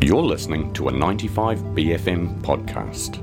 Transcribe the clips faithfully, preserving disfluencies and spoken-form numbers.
You're listening to a ninety-five B F M podcast.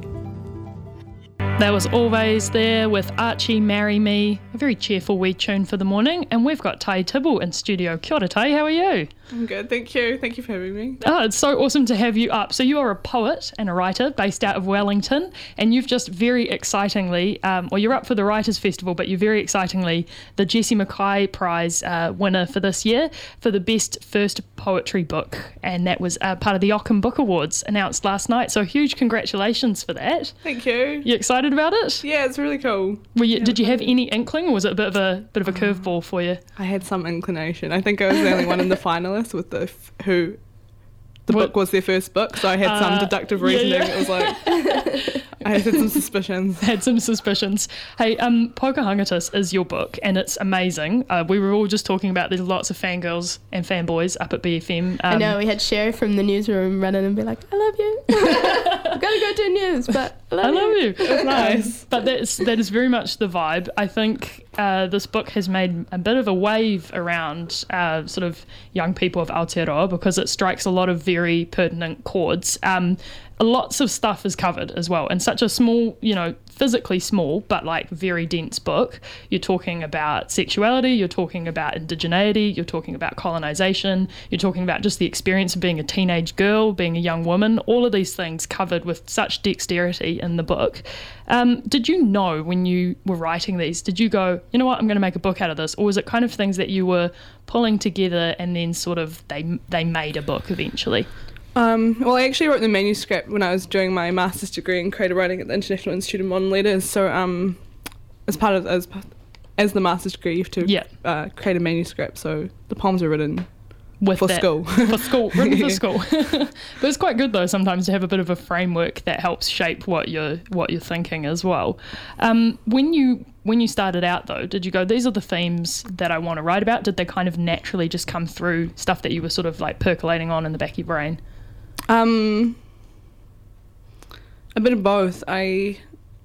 That was Always There with Archie Marry Me, a very cheerful wee tune for the morning, and we've got Tai Tibble in studio. Kia ora, Tai, how are you? I'm good, thank you. Thank you for having me. Oh, it's so awesome to have you up. So you are a poet and a writer based out of Wellington, and you've just very excitingly, um, well, you're up for the Writers' Festival, but you're very excitingly the Jessie Mackay Prize uh, winner for this year for the best first poetry book, and that was uh, part of the Ockham Book Awards announced last night. So huge congratulations for that. Thank you. You excited about it? Yeah, it's really cool. Were you, yeah, did you have any inkling, or was it a bit of a bit of a curveball for you? I had some inclination. I think I was the only one in the finalists with the f- who the What? book was their first book, so I had some Uh, deductive yeah, reasoning. yeah. It was like I had some suspicions. Had some suspicions. Hey, um, Pocahontas is your book, and it's amazing. Uh, we were all just talking about there's lots of fangirls and fanboys up at B F M. Um, I know, we had Sherry from the newsroom run in and be like, I love you. I'm going to go do news, but I love I you. love you. It's nice. Um, but that's, that is very much the vibe. I think uh, this book has made a bit of a wave around uh, sort of young people of Aotearoa because it strikes a lot of very pertinent chords. Um, lots of stuff is covered as well in such a small, you know, physically small but like very dense book. You're talking about sexuality, you're talking about indigeneity, you're talking about colonization, you're talking about just the experience of being a teenage girl, being a young woman, all of these things covered with such dexterity in the book. Um, did you know when you were writing these, did you go, you know what, I'm going to make a book out of this, or was it kind of things that you were pulling together and then sort of they they made a book eventually? Um, well, I actually wrote the manuscript when I was doing my master's degree in creative writing at the International Institute of Modern Letters. So, um, as part of as as the master's degree, you have to Yeah. uh, create a manuscript. So the poems are written With for that, school. for school, written for Yeah. school. But it's quite good though sometimes to have a bit of a framework that helps shape what you're what you're thinking as well. Um, when you when you started out though, did you go, these are the themes that I want to write about? Did they kind of naturally just come through stuff that you were sort of like percolating on in the back of your brain? Um, a bit of both. I,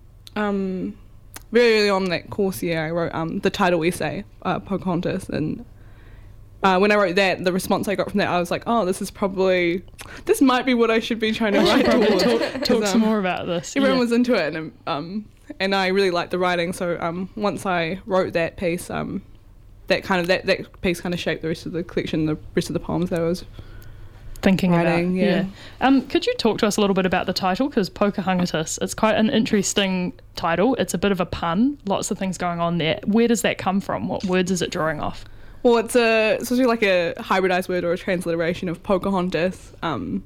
um, very early on in that course year, I wrote um, the title essay, uh, Pocahontas, and uh, when I wrote that, the response I got from that, I was like, oh, this is probably, this might be what I should be trying to write Probably towards. talk, 'Cause, talk some um, more about this. Everyone Yeah. was into it, and um, and I really liked the writing. So um, once I wrote that piece, um, that kind of that, that piece kind of shaped the rest of the collection, the rest of the poems that I was thinking writing, about. yeah. Um, could you talk to us a little bit about the title? Because Pocahontas, it's quite an interesting title. It's a bit of a pun. Lots of things going on there. Where does that come from? What words is it drawing off? Well, it's a it's sort of like a hybridized word or a transliteration of Pocahontas, um,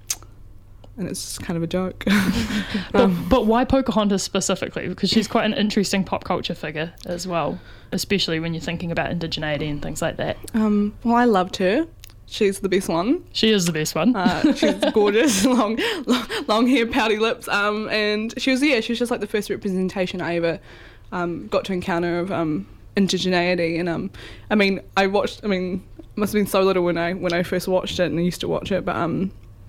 and it's just kind of a joke. But, um, but why Pocahontas specifically? Because she's quite an interesting pop culture figure as well, especially when you're thinking about indigeneity and things like that. um, well, I loved her. She's the best one. She is the best one. Uh, she's gorgeous, long, long, long hair, pouty lips, um, and she was yeah, she was just like the first representation I ever um, got to encounter of um, indigeneity. And um, I mean, I watched. I mean, it must have been so little when I when I first watched it, and I used to watch it, but um,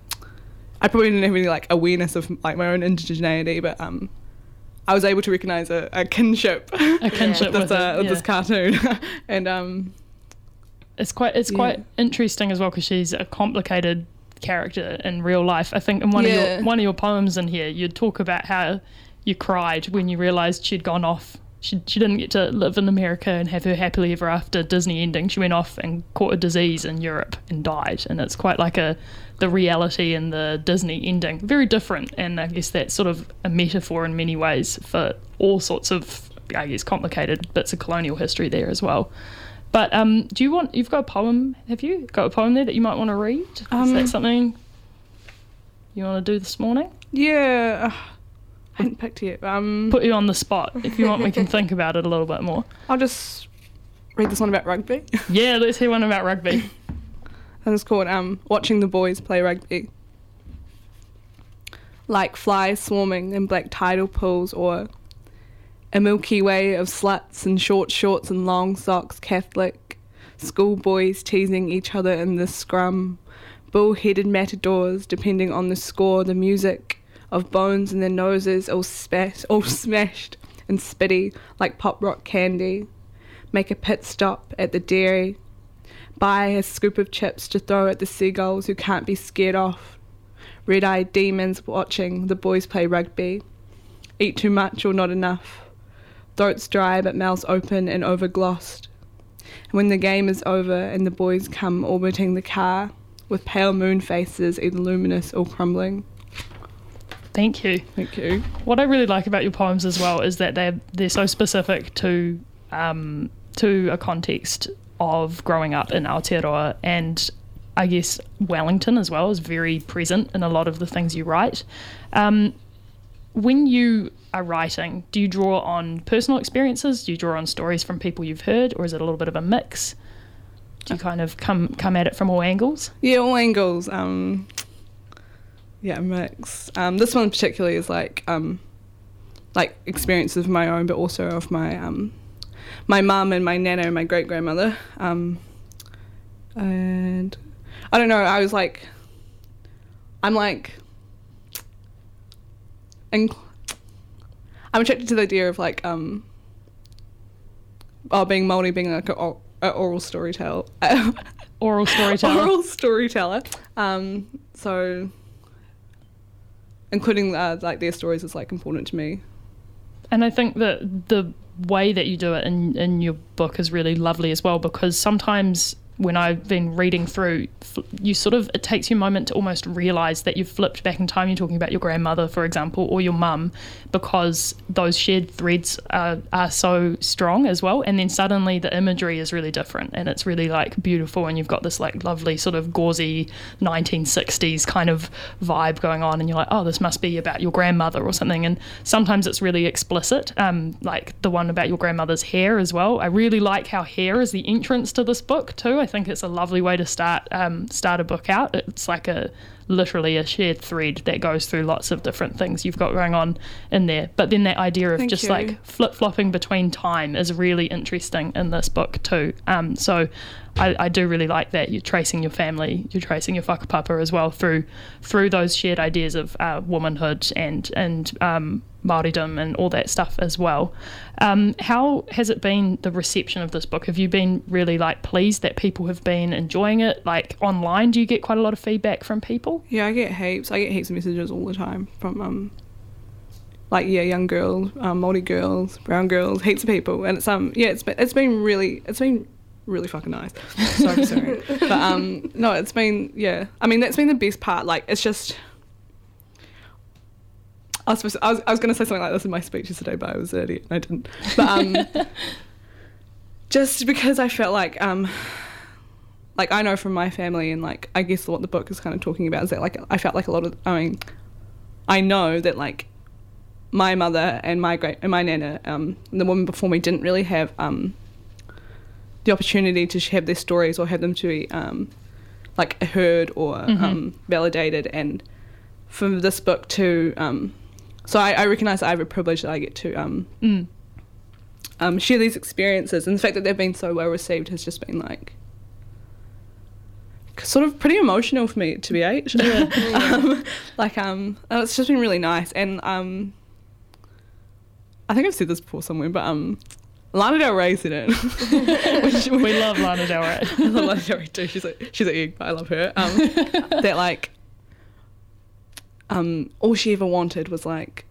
I probably didn't have any like awareness of like my own indigeneity, but um, I was able to recognise a, a kinship, A kinship with, with uh, it, with yeah. this cartoon, and um. It's quite it's Yeah. quite interesting as well because she's a complicated character in real life. I think in one of Yeah. your one of your poems in here, you talk about how you cried when you realised she'd gone off. She she didn't get to live in America and have her happily ever after Disney ending. She went off and caught a disease in Europe and died. And it's quite like a the reality and the Disney ending, very different. And I guess that's sort of a metaphor in many ways for all sorts of, I guess, complicated bits of colonial history there as well. But um, do you want, you've got a poem, have you? Got a poem there that you might want to read? Is Um, that something you want to do this morning? Yeah, uh, I hadn't picked it. Um, Put you on the spot. If you want, we can think about it a little bit more. I'll just read this one about rugby. Yeah, let's hear one about rugby. And it's called um, Watching the Boys Play Rugby. Like flies swarming in black tidal pools, or a Milky Way of sluts in short shorts and long socks, Catholic schoolboys teasing each other in the scrum, bull-headed matadors depending on the score, the music of bones in their noses all spat, all smashed and spitty like pop rock candy. Make a pit stop at the dairy, buy a scoop of chips to throw at the seagulls who can't be scared off, red-eyed demons watching the boys play rugby. Eat too much or not enough. Throats dry but mouths open and overglossed. And when the game is over and the boys come orbiting the car with pale moon faces either luminous or crumbling. Thank you. Thank you. What I really like about your poems as well is that they're they're so specific to um, to a context of growing up in Aotearoa, and I guess Wellington as well is very present in a lot of the things you write. Um, when you are writing, do you draw on personal experiences? Do you draw on stories from people you've heard, or is it a little bit of a mix? Do you kind of come come at it from all angles? Yeah, all angles. Um, yeah, mix. Um, this one particularly is like um, like experiences of my own, but also of my um, my mum and my nana and my great grandmother. Um, and I don't know. I was like, I'm like, inc- I'm attracted to the idea of like, um, oh, being Māori, being like an oral storyteller. Oral storyteller. Oral storyteller. Um, so, including uh, like their stories is like important to me. And I think that the way that you do it in, in your book is really lovely as well, because sometimes when I've been reading through, you sort of, it takes you a moment to almost realise that you've flipped back in time. You're talking about your grandmother, for example, or your mum, because those shared threads are, are so strong as well. And then suddenly the imagery is really different and it's really like beautiful, and you've got this like lovely sort of gauzy nineteen sixties kind of vibe going on, and you're like, oh, this must be about your grandmother or something. And sometimes it's really explicit, um, like the one about your grandmother's hair as well. I really like how hair is the entrance to this book too. I think it's a lovely way to start um, start a book out. It's like a literally a shared thread that goes through lots of different things you've got going on in there. But then that idea of Thank just you. like flip-flopping between time is really interesting in this book too. Um, so I, I do really like that. You're tracing your family, you're tracing your whakapapa as well through through those shared ideas of uh, womanhood and, and um, Māoridom and all that stuff as well. Um, how has it been, the reception of this book? Have you been really like pleased that people have been enjoying it? Like online, do you get quite a lot of feedback from people? Yeah, I get heaps. I get heaps of messages all the time from um, like yeah, young girls, um, Māori girls, brown girls, heaps of people, and it's um yeah, it's been it's been really it's been really fucking nice. Sorry, sorry, but um no, it's been yeah. I mean that's been the best part. Like it's just. I was, supposed to, I was I was going to say something like this in my speech yesterday, but I was an idiot and I didn't. But um, just because I felt like um, like I know from my family, and like I guess what the book is kind of talking about is that like I felt like a lot of I mean, I know that like my mother and my great and my nana, um, and the woman before me didn't really have um, the opportunity to have their stories or have them to be um, like heard or Mm-hmm. um, validated, and for this book to um, so I, I recognise that I have a privilege that I get to um, Mm. um, share these experiences, and the fact that they've been so well received has just been like sort of pretty emotional for me to be H. Yeah. um, like um, and it's just been really nice, and um, I think I've said this before somewhere, but um, Lana Del Rey said it. Which, We love Lana Del Rey. I love Lana Del Rey too. She's like she's an egg, but I love her. Um, that like. Um, all she ever wanted was like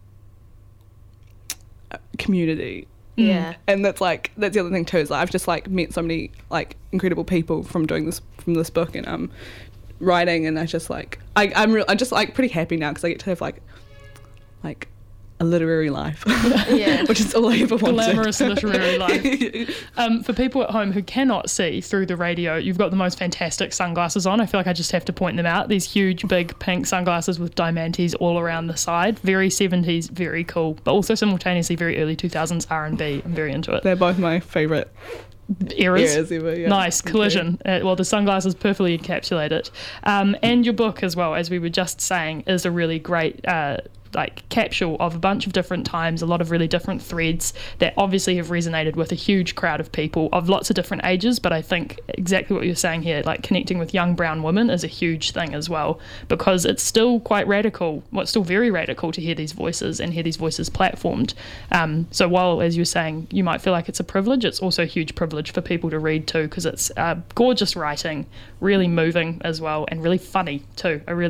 a community, Yeah. and that's like that's the other thing too. Is like I've just like met so many like incredible people from doing this from this book and um writing, and I just like I I'm real I'm just like pretty happy now because I get to have like like a literary life, Yeah. which is all I ever wanted. Glamorous literary life. Um, for people at home who cannot see through the radio, you've got the most fantastic sunglasses on. I feel like I just have to point them out. These huge, big pink sunglasses with diamantes all around the side. Very seventies, very cool, but also simultaneously very early two thousands R and B. I'm very into it. They're both my favourite Eras. eras ever. Yeah. Nice Thank you. collision. Uh, well, the sunglasses perfectly encapsulate it. Um, and your book as well, as we were just saying, is a really great uh, like capsule of a bunch of different times, a lot of really different threads that obviously have resonated with a huge crowd of people of lots of different ages. But I think exactly what you're saying here, like connecting with young brown women, is a huge thing as well, because it's still quite radical. Well, it's still very radical to hear these voices and hear these voices platformed. Um, so while, as you're saying, you might feel like it's a privilege, it's also a huge privilege for people to read too, because it's uh, gorgeous writing, really moving as well, and really funny too. I really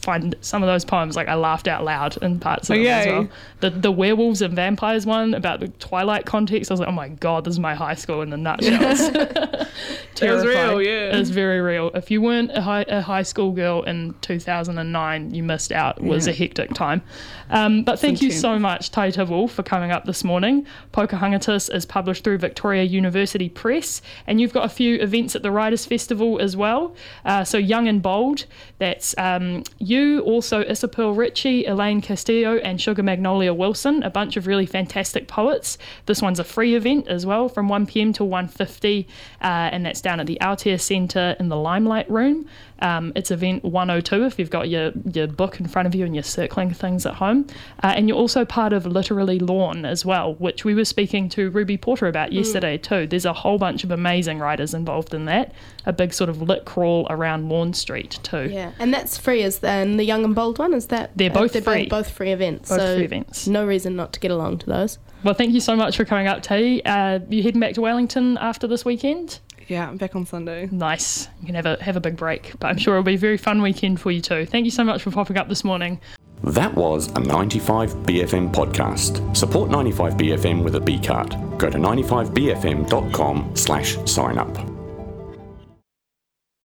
find some of those poems, like I laughed out loud in parts of Oh, them as yay. well. The the werewolves and vampires one about the Twilight context, I was like, oh my god, this is my high school in the nutshell. It was real, Terrifying. yeah. It's very real. If you weren't a high, a high school girl in two thousand nine, you missed out. It was Yeah. a hectic time. Um, but thank you intense. so much, Tai Tivu, for coming up this morning. Pocahontas is published through Victoria University Press, and you've got a few events at the Writers' Festival as well. Uh, so Young and Bold, that's um, you, also Isabel Ritchie, Elaine Castillo, and Sugar Magnolia Wilson, a bunch of really fantastic poets. This one's a free event as well, from one p.m. till one fifty, uh, and that's down at the Aotea Centre in the Limelight Room. Um, it's event one oh two if you've got your, your book in front of you and you're circling things at home. Uh, and you're also part of Literally Lawn as well, which we were speaking to Ruby Porter about yesterday too. There's a whole bunch of amazing writers involved in that. A big sort of lit crawl around Lawn Street too. Yeah, and that's free. Is then the Young and Bold one? Is that They're both they're free. Both, both free events. Both so free events. No reason not to get along to those. Well, thank you so much for coming up, T. Uh, you heading back to Wellington after this weekend? Yeah, I'm back on Sunday. Nice. You can have a have a big break, but I'm sure it'll be a very fun weekend for you too. Thank you so much for popping up this morning. That was a ninety-five B F M podcast. Support ninety-five B F M with a B card. Go to ninety-five b f m dot com slash sign up.